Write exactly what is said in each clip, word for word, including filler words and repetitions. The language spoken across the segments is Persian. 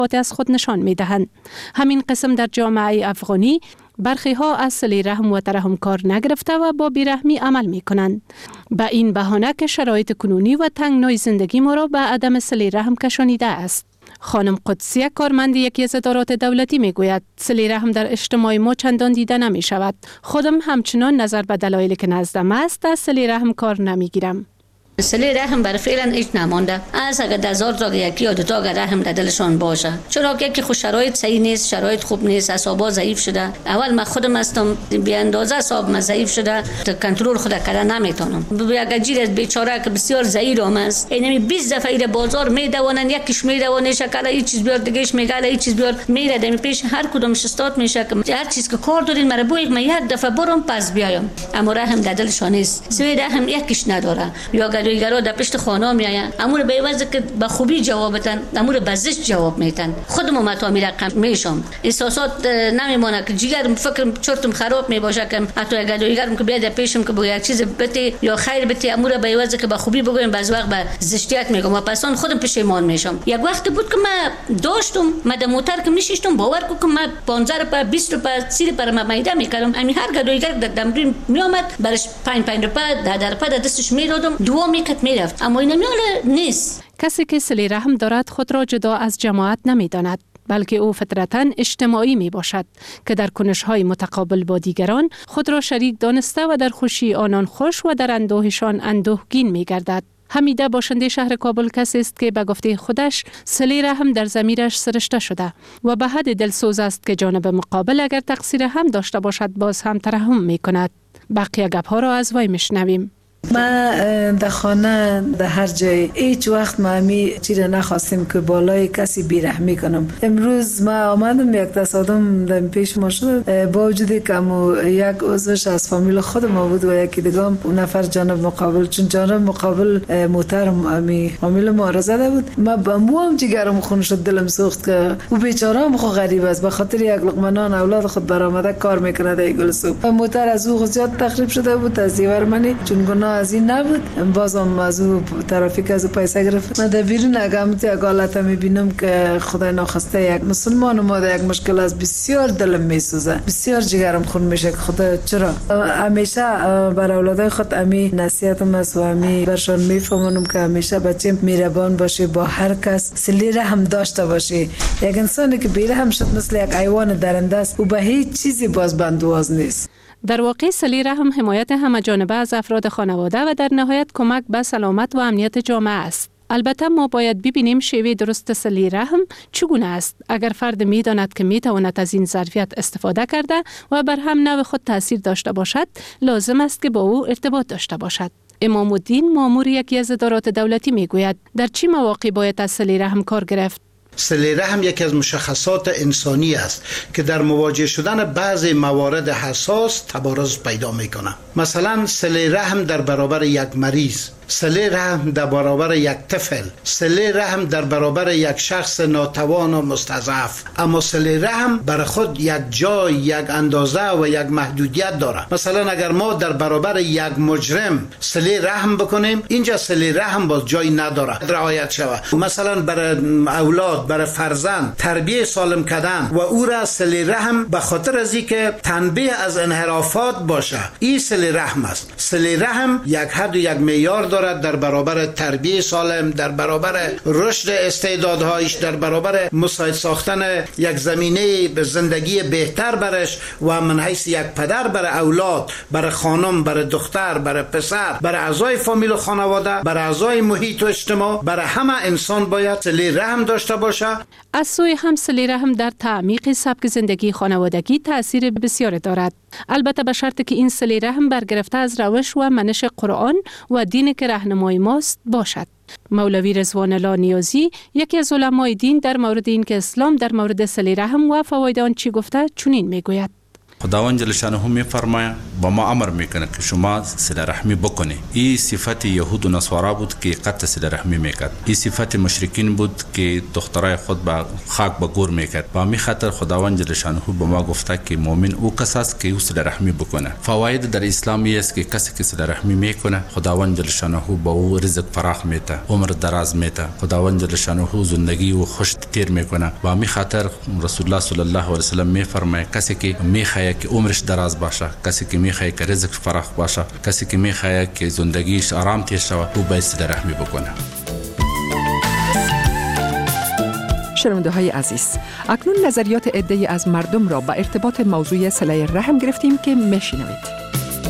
از خود نشان می‌دهند. همین قسم در جامعه افغانی برخی ها از صله رحم و ترحم کار نگرفته و با بیرحمی عمل می کنند. به این بهانه که شرایط کنونی و تنگنای زندگی ما را به عدم صله رحم کشانیده است. خانم قدسیه کارمند یکی از ادارات دولتی می گوید صله رحم در اجتماع ما چندان دیده نمی شود. خودم همچنان نظر به دلایلی که نزدم است از صله رحم کار نمی گیرم. صله رحم بر فعلا هیچ نمانده. از اگر هزار تا یکی یا دو تا اگر رحم در دلشان باشه، چرا که یکی خود شرایط صحیح نیست، شرایط خوب نیست، اعصابا ضعیف شده. اول من خودم هستم بی اندازه اعصاب من ضعیف شده، کنترل خود کردن نمیتونم. اگر جیر از بیچاره که بسیار ضعیف هم است، اینمی بیست دفعه ایره بازار میدونن، یکیش میدونه شکل این چیز بیار، دیگهش میگه این چیز بیار، میره دمی پیش هر کدومش استاد میشه که هر چیز که کار دارین مرا بویک من یک دفعه برم پس بیایم. اما رحم در دلشان نیست. سوی رحم یکیش نداره. یا دیگران در پشت خانه میاین، امور به واسه که به خوبی جواب بدن، امور به زشت جواب میدن. خودم متامی رقم میشم، احساسات نمیمونه که جگر فکر چرتم خراب میباشه که حتی اگر دیگرم که بیاد پیشم که یک چیز بده یا خیر بده، امور به واسه که به خوبی بگویم بعض وقت به زشتیت میگم و پسان خودم پشیمان میشم. یک وقت بود که من داشتم من در موتر که میشیشتم، باور کو که من پانزده روپیه بیست روپیه سی روپیه من میده میکردم. همین هر گدو دیگر در تمرین میآمد برش پنج پنج روپیه ده ده روپیه دستش میدادم، دعا میکرد میرفت. اما این نیست. کسی که صله رحم دارد خود را جدا از جماعت نمیداند، بلکه او فطرتاً اجتماعی می باشد که در کنش‌های متقابل با دیگران خود را شریک دانسته و در خوشی آنان خوش و در اندوهشان اندوهگین می گردد. حمیده باشنده شهر کابل کسی است که به گفته خودش صله رحم در ضمیرش سرشته شده و به حد دلسوز است که جانب مقابل اگر تقصیر هم داشته باشد باز هم ترحم می کند. بقیه گپ‌ها را از وی میشنویم. ما در خانه در هر جای هیچ وقت ما همی چیره نخواستیم که بالای کسی بیرحمی کنم. امروز ما آمدم یک تصادم در پیش ما شد، با وجودی که یک عضوش از فامیل خود ما بود و یکی دیگه هم نفر جانب مقابل، چون جانب مقابل محترم امی فامیل ما را زده بود. ما با مو هم جگرم خون شد، دلم سوخت که او بیچاره هم خو غریب است، به خاطر یک لقمه نان اولاد خود برآمده کار میکنه در گل سوپ. موتر از او زیاد تخریب شده بود از دیوار منی، چون گناه از این نبود. بازم از او ترافیک از او پیسه گرفت. من در بیرون اگامتی یک حالت میبینم که خدای ناخواسته یک مسلمان ما در یک مشکل از بسیار دلم میسوزه، بسیار جگرم خون میشه که خدا چرا. همیشه بر اولادای خود امی نصیحتم است و امی برشان میفهمونم که همیشه بچه مهربان باشه، با هر کس صله رحم داشته باشه. یک انسانی که بیرحم شد مثل یک حیوان درنده است و به هیچ چیزی باز بندواز نیست. در واقع صله رحم حمایت همه جانبه از افراد خانواده و در نهایت کمک به سلامت و امنیت جامعه است. البته ما باید ببینیم شیوه درست صله رحم چگونه است. اگر فرد می‌داند که می‌تواند از این ظرفیت استفاده کرده و بر هم نوع خود تأثیر داشته باشد، لازم است که با او ارتباط داشته باشد. امام الدین مامور یکی از ادارات دولتی می‌گوید در چه مواقع باید از صله رحم کار گرفت؟ صله رحم یکی از مشخصات انسانی است که در مواجه شدن بعضی موارد حساس تبارز پیدا میکنه. مثلا صله رحم در برابر یک مریض، صله رحم در برابر یک طفل، صله رحم در برابر یک شخص ناتوان و مستضعف. اما صله رحم بر خود یک جای، یک اندازه و یک محدودیت داره. مثلا اگر ما در برابر یک مجرم صله رحم بکنیم، اینجا صله رحم باز جای نداره رعایت شود. مثلا برای اولاد، برای فرزند تربیت سالم کردن و او را صله رحم به خاطر از اینکه تنبیه از انحرافات باشه، این صله رحم است. صله رحم یک حد و یک معیار دارد در برابر تربیت سالم، در برابر رشد استعدادهایش، در برابر مساعد ساختن یک زمینه به زندگی بهتر برش و من حیث یک پدر برای اولاد، برای خانم، برای دختر، برای پسر، برای اعضای فامیل و خانواده، برای اعضای محیط و اجتماع، برای همه انسان باید صله رحم داشته باشه. از سوی هم صله رحم در تعمیق سبک زندگی خانوادگی تأثیر بسیار دارد. البته به شرطی که این صله رحم برگرفته از روش و منش قرآن و دین که راهنمای ماست باشد. مولوی رضوان الله نیازی یکی از علمای دین در مورد این که اسلام در مورد صله رحم و فواید آن چی گفته چنین میگوید: خداوند جل شانه میفرماید با ما امر میکنه که شما صله رحمی بکنه. این صفت یهود و نصارا بود که قطع صله رحمی میکرد. این صفت مشرکین بود که دخترای خود با خاک به گور میکرد. با می خاطر خداوند جل شانه به ما گفته که مؤمن او کس است که او صله رحمی بکنه. فواید در اسلام است که کسی که صله رحمی میکنه خداوند جل شانه با او رزق فراخ میده، عمر دراز میده، خداوند جل شانه زندگی او خوش تیر میکنه. با می خاطر رسول الله صلی الله علیه و سلم میفرماید کسی که میخواد که عمرش دراز باشه، کسی که میخواد که رزق فراخ باشه، کسی که میخواد که زندگیش آرام تیر شود، او باید صله رحمی بکنه. شنونده های عزیز، اکنون نظریات عده‌ای از مردم را با ارتباط موضوع صله رحم گرفتیم که میشنوید.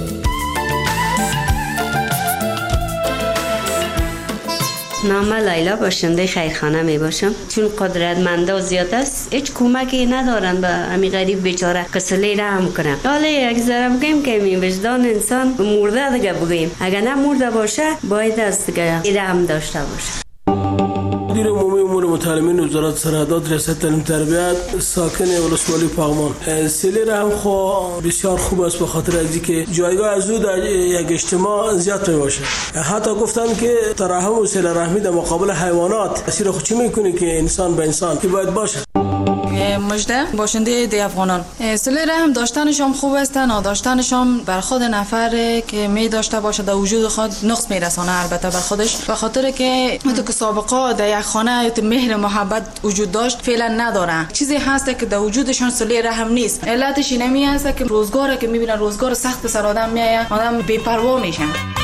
نام لیلا باشنده خیرخانه می باشم. چون قدرتمندا زیاد است هیچ کمکی ندارن به همین غریب بیچاره که صله رحم کنن. حالا یک ذره بگیم که می وجدان انسان مرده دیگه بگیم، اگر نه مرده باشه باید است دیگه رحم داشته باشه. مدیر عمومی امور متعلمین وزارت سرحدات ریاست تعلیم تربیت ساکن ولسوالی پاغمان. صله رحم خو بسیار خوب است به خاطر از که جایگاه از او در یک اجتماع زیاد می باشه. حتی گفتن که ترحم و صله رحمی در مقابل حیوانات تاثیر خوشی میکنه که انسان به انسان که باید باشه. مجده باشنده دی افغانان. صله رحم داشتنشان خوب است، نداشتنشان بر خود نفر که می داشته باشه در وجود خود نقص میرسانه البته بر خودش، به خاطر که تو که سابقه در یک خانه مهر محبت وجود داشت فعلا نداره. چیزی هست که در وجودشان صله رحم نیست. علتش اینمی است که روزگاری که میبینن روزگار سخت سر آدم میایه، آدم بی‌پروا میشن.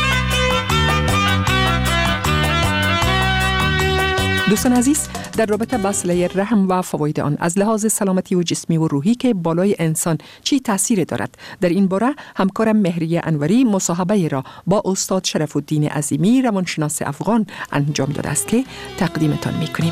دوستان عزیز، در رابطه با صله رحم و فواید آن از لحاظ سلامتی و جسمی و روحی که بالای انسان چی تاثیر دارد، در این باره همکارم مهریه انوری مصاحبه را با استاد شرف الدین عظیمی روانشناس افغان انجام داده است که تقدیمتان می‌کنیم.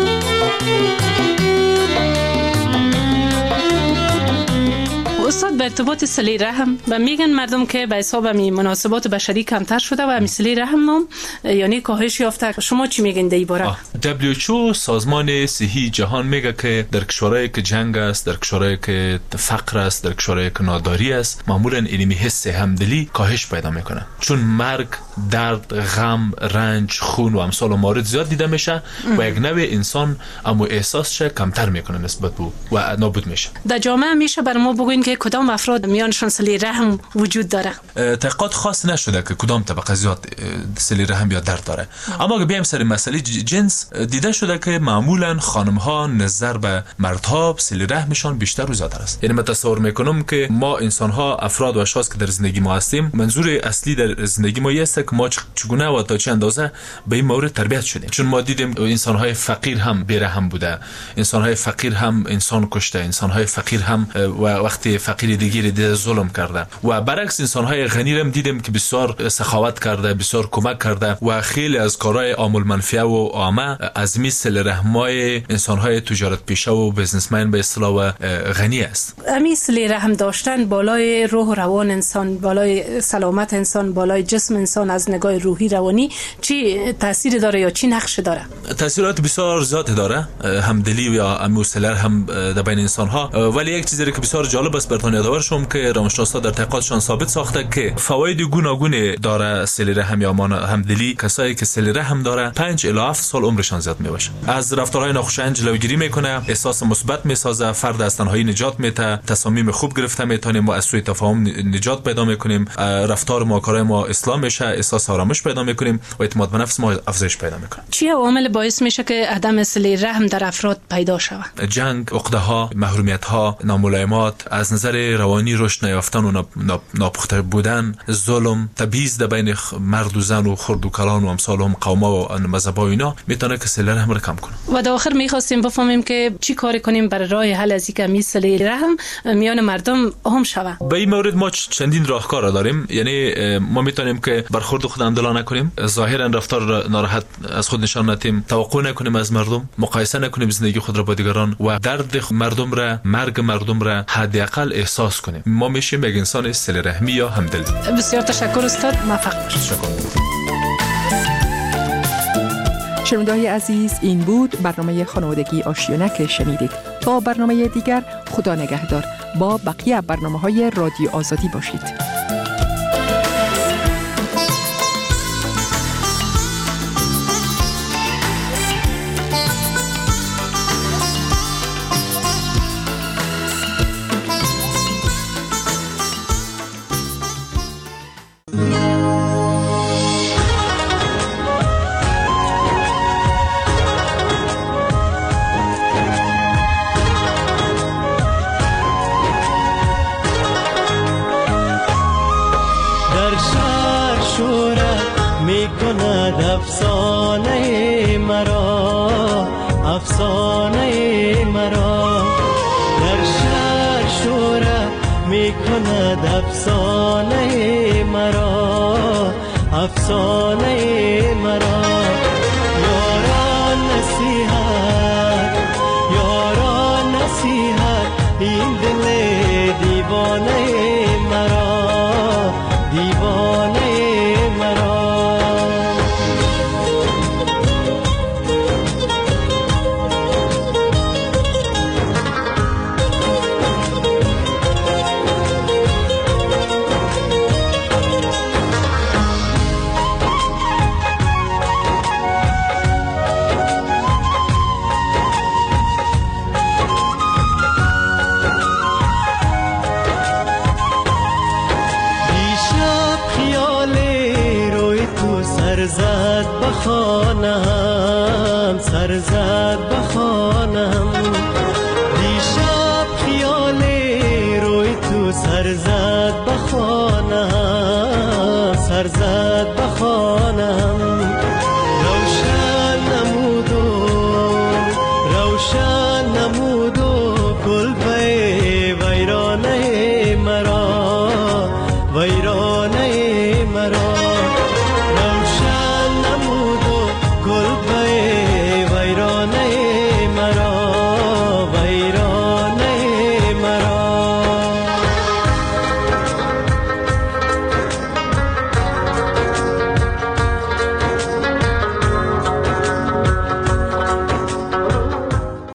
استاد، به ارتباط صله رحم و میگن مردم که به حساب می مناسبات بشری کمتر شده و صله رحم هم یعنی کاهش یافته، شما چی میگین در این باره؟ دبلیو اچ او سازمان صحی جهان میگه که در کشورهایی که جنگ است، در کشورهایی که فقر است، در کشورهایی که ناداری است، معمولا علمی حس همدلی کاهش پیدا میکنه، چون مرگ، درد، غم، رنج، خون و امثال موارد زیاد دیده میشه و یک نوع انسان اما احساسش کمتر میکنه نسبت به و نابود میشه. در جامعه میشه بر ما بگوین که کدام افراد میانشان صله رحم وجود داره؟ تحقیقات خاص نشده که کدام طبقه زیاد صله رحم یا درد داره، اما اگه بیایم سر مسئله جنس، دیده شده که معمولا خانم ها نظر به مردها صله رحمشان بیشتر و زیادتر است. یعنی من تصور میکنم که ما انسان ها، افراد و اشخاص که در زندگی ما هستیم، منظور اصلی در زندگی ما است که ما چگونه و تا چه اندازه به این مورد تربیت شدیم. چون ما دیدیم انسان های فقیر هم بی‌رحم بوده، انسان های فقیر هم انسان کشته، انسان های فقیر هم و وقتی فقیر دیگری دیده ظلم کرده، و برعکس انسان های غنی هم دیدیم که بسیار سخاوت کرده، بسیار کمک کرده و خیلی از کارهای عامل منفعه و عامه از می صله رحمای انسان های تجارت پیشه و بزنسمن به اصطلاح غنی است. امی صله رحم داشتن بالای روح و روان انسان، بالای سلامت انسان، بالای جسم انسان از نگاه روحی روانی چی تاثیر داره یا چی نقش داره؟ تاثیرات بسیار زیاد داره، همدلی یا امی صله رحم در بین انسان ها. ولی یک چیزی که بسیار جالب است براتون یادآور شم که روانشناسا در تحقیقاتشان ثابت ساخته که فواید گوناگون داره صله رحم یا همدلی. کسایی که صله رحم داره پنج الی هفت سال عمرشان زیاد میباشه. از رفتارهای ناخوشایند جلوگیری میکنه، احساس مثبت میسازه، فرد از تنهایی نجات میده، تصامیم خوب گرفته میتونیم، ما از سوء تفاهم نجات پیدا میکنیم، رفتار ما کارهای ما اصلاح میشه، احساس آرامش پیدا میکنیم و اعتماد به نفس ما افزایش پیدا میکنه. چی عوامل باعث میشه که عدم صله رحم در افراد پیدا شود؟ جنگ، عقده ها، محرومیت ها، ناملایمات، از نظر روانی رشد نیافتن و ناپخته بودن، ظلم، تبعیض در بین مرد و زن و خرد و کلان و امثال هم قوما و مذهب ها اینا میتونه که صله رحم را کم کنه. و در آخر میخواستیم بفهمیم که چی کار کنیم برای راه حل از اینکه می صله رحم میان مردم هم شود. به این مورد ما چندین راهکار داریم. یعنی ما میتونیم که برخورد خود اندلا نکنیم، ظاهرا رفتار ناراحت از خود نشان ندیم، توقع نکنیم از مردم، مقایسه نکنیم زندگی خود را با دیگران و درد مردم را، مرگ مردم را حداقل احساس کنیم. ما میشیم یک انسان صله رحمی یا همدل. بسیار تشکر استاد، موفق باشید. تشکر. شنونده‌های عزیز، این بود برنامه خانوادگی آشیانه که شنیدید. تا برنامه دیگر خدا نگهدار. با بقیه برنامه‌های رادیو آزادی باشید. افسانه مرا افسانه مرا در شهر شوره می کند افسانه مرا افسانه مرا یاران نصیحت یاران نصیحت این دل دیوانه مرا دیوانه مرا سرزد بخانم سرزد بخانم دیشب خیال روی تو سرزد بخانم سرزد بخانم روشن نمودو روشن نمودو گل